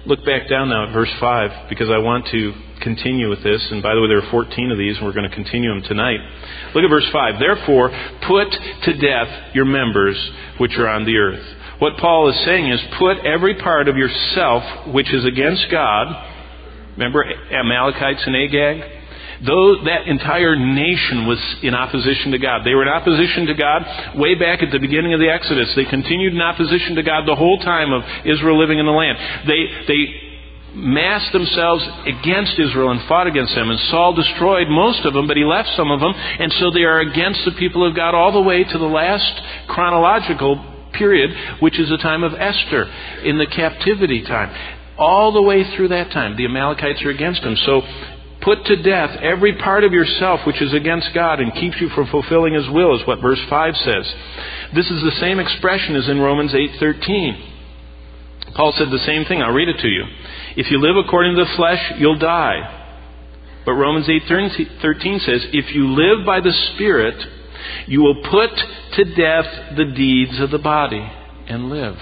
Look back down now at verse 5, because I want to continue with this. And by the way, there are 14 of these, and we're going to continue them tonight. Look at verse 5. Therefore, put to death your members which are on the earth. What Paul is saying is, put every part of yourself which is against God. Remember Amalekites and Agag? That entire nation was in opposition to God. They were in opposition to God way back at the beginning of the Exodus. They continued in opposition to God the whole time of Israel living in the land. They massed themselves against Israel and fought against them. And Saul destroyed most of them, but he left some of them. And so they are against the people of God all the way to the last chronological period, which is the time of Esther, in the captivity time. All the way through that time, the Amalekites are against him. So, put to death every part of yourself which is against God and keeps you from fulfilling His will, is what verse 5 says. This is the same expression as in Romans 8:13. Paul said the same thing. I'll read it to you. If you live according to the flesh, you'll die. But Romans 8:13 says, if you live by the Spirit, you will put to death the deeds of the body and live.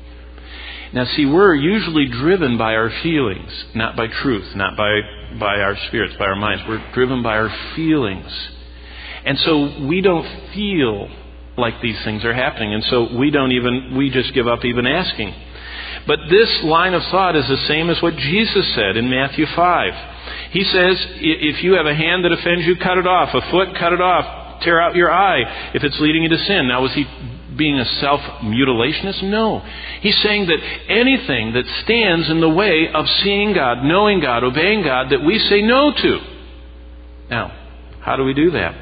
Now see, we're usually driven by our feelings, not by truth, not by our spirits, by our minds. We're driven by our feelings. And so we don't feel like these things are happening. And so we just give up even asking. But this line of thought is the same as what Jesus said in Matthew 5. He says, if you have a hand that offends you, cut it off. A foot, cut it off. Tear out your eye if it's leading you to sin. Now, was he being a self-mutilationist? No. He's saying that anything that stands in the way of seeing God, knowing God, obeying God, that we say no to. Now, how do we do that?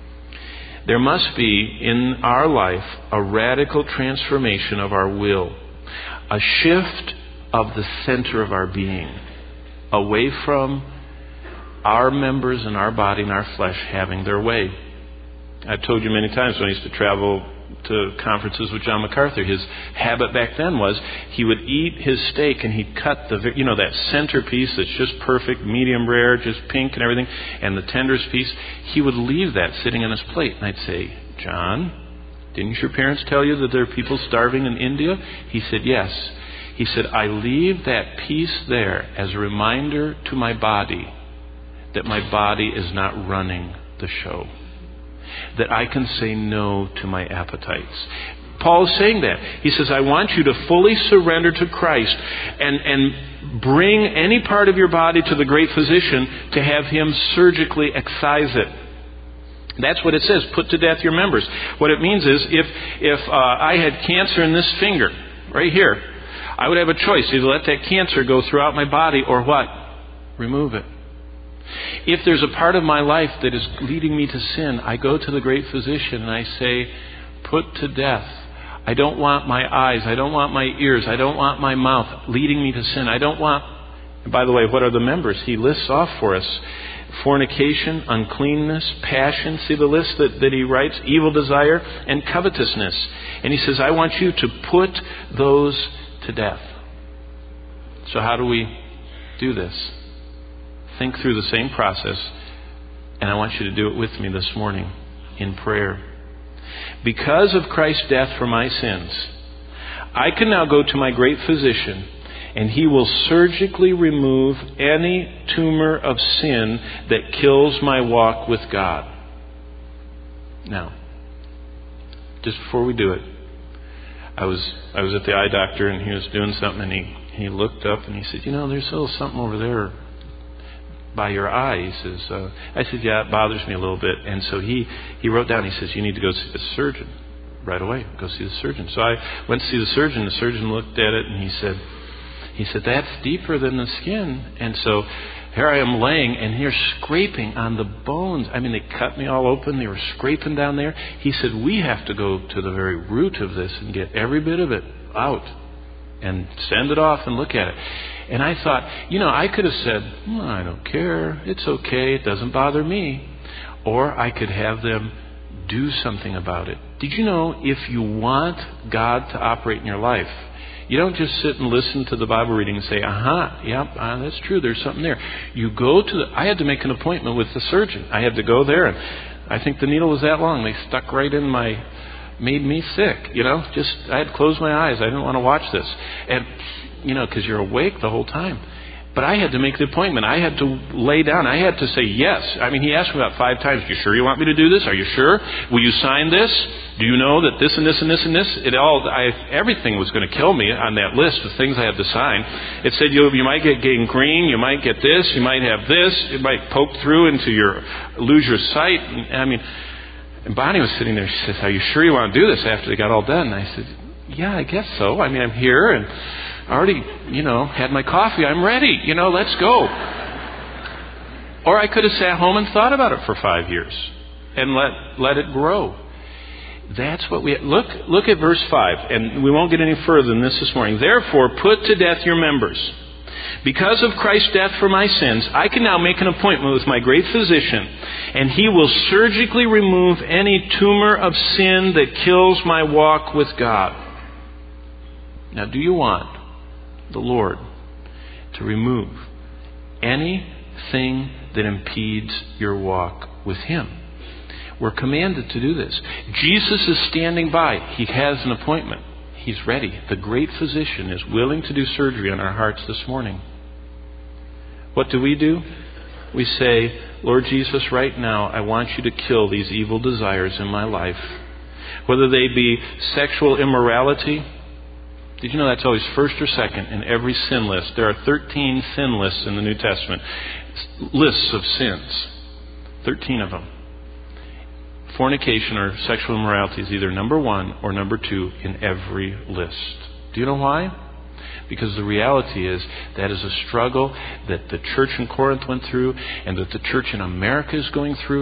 There must be in our life a radical transformation of our will, a shift of the center of our being, away from our members and our body and our flesh having their way. I've told you many times when I used to travel to conferences with John MacArthur, his habit back then was he would eat his steak and he'd cut that centerpiece that's just perfect, medium rare, just pink and everything, and the tenderest piece. He would leave that sitting on his plate. And I'd say, John, didn't your parents tell you that there are people starving in India? He said, yes. He said, I leave that piece there as a reminder to my body that my body is not running the show, that I can say no to my appetites. Paul is saying that. He says, I want you to fully surrender to Christ and bring any part of your body to the great physician to have Him surgically excise it. That's what it says, put to death your members. What it means is, if I had cancer in this finger, right here, I would have a choice, either let that cancer go throughout my body or what? Remove it. If there's a part of my life that is leading me to sin, I go to the great physician and I say, put to death. I don't want my eyes, I don't want my ears, I don't want my mouth leading me to sin. I don't want, and by the way, what are the members? He lists off for us. Fornication, uncleanness, passion, see the list that he writes, evil desire, and covetousness. And he says, I want you to put those to death. So how do we do this? Think through the same process, and I want you to do it with me this morning in prayer. Because of Christ's death for my sins, I can now go to my great physician, and He will surgically remove any tumor of sin that kills my walk with God. Now, just before we do it, I was at the eye doctor, and he was doing something, and he looked up and he said, there's a little something over there by your eye. He says, I said, yeah, it bothers me a little bit. And so he wrote down, he says, you need to go see the surgeon right away. Go see the surgeon. So I went to see the surgeon. The surgeon looked at it and he said, that's deeper than the skin. And so here I am laying, and you're scraping on the bones. I mean, they cut me all open. They were scraping down there. He said, we have to go to the very root of this and get every bit of it out and send it off and look at it. And I thought, I could have said, I don't care. It's okay. It doesn't bother me. Or I could have them do something about it. Did you know if you want God to operate in your life, you don't just sit and listen to the Bible reading and say, that's true. There's something there. You go to I had to make an appointment with the surgeon. I had to go there, and I think the needle was that long. They stuck right in made me sick, I had to close my eyes. I didn't want to watch this. And because you're awake the whole time. But I had to make the appointment. I had to lay down. I had to say yes. I mean, he asked me about 5 times, "You sure you want me to do this? Are you sure? Will you sign this? Do you know that this and this and this and this?" Everything was going to kill me on that list of things I had to sign. It said you might get gangrene, you might get this, you might have this, it might poke through into lose your sight. And Bonnie was sitting there. She says, "Are you sure you want to do this?" After they got all done, and I said, "Yeah, I guess so. I mean, I'm here and I already, had my coffee. I'm ready. Let's go." Or I could have sat home and thought about it for 5 years and let it grow. That's what we look at verse 5, and we won't get any further than this morning. "Therefore, put to death your members. Because of Christ's death for my sins, I can now make an appointment with my great physician, and he will surgically remove any tumor of sin that kills my walk with God." Now, do you want the Lord to remove anything that impedes your walk with Him? We're commanded to do this. Jesus is standing by. He has an appointment. He's ready. The great physician is willing to do surgery on our hearts this morning. What do? We say, "Lord Jesus, right now I want you to kill these evil desires in my life." Whether they be sexual immorality. Did you know that's always first or second in every sin list? There are 13 sin lists in the New Testament. Lists of sins. 13 of them. Fornication or sexual immorality is either number 1 or number 2 in every list. Do you know why? Because the reality is that is a struggle that the church in Corinth went through and that the church in America is going through.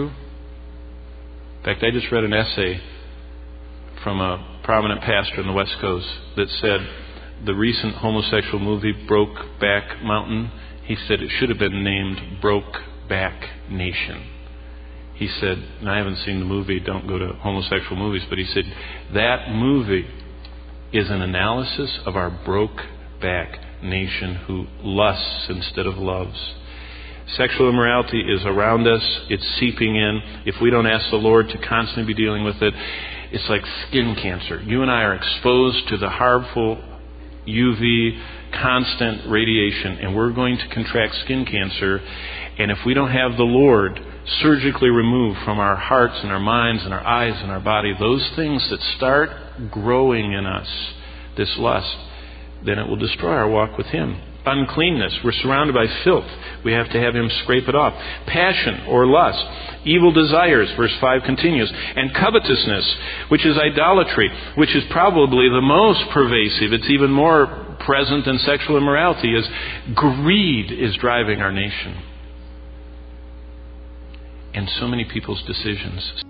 In fact, I just read an essay from a prominent pastor in the West Coast that said the recent homosexual movie Brokeback Mountain, he said it should have been named Brokeback Nation. He said, and I haven't seen the movie, don't go to homosexual movies, but he said that movie is an analysis of our broke-back nation who lusts instead of loves. Sexual immorality is around us. It's seeping in. If we don't ask the Lord to constantly be dealing with it, it's like skin cancer. You and I are exposed to the harmful UV constant radiation, and we're going to contract skin cancer. And if we don't have the Lord surgically remove from our hearts and our minds and our eyes and our body those things that start growing in us, this lust, then it will destroy our walk with Him. Uncleanness. We're surrounded by filth. We have to have Him scrape it off. Passion or lust. Evil desires, verse 5 continues. And covetousness, which is idolatry, which is probably the most pervasive. It's even more present than sexual immorality. Is greed is driving our nation. And so many people's decisions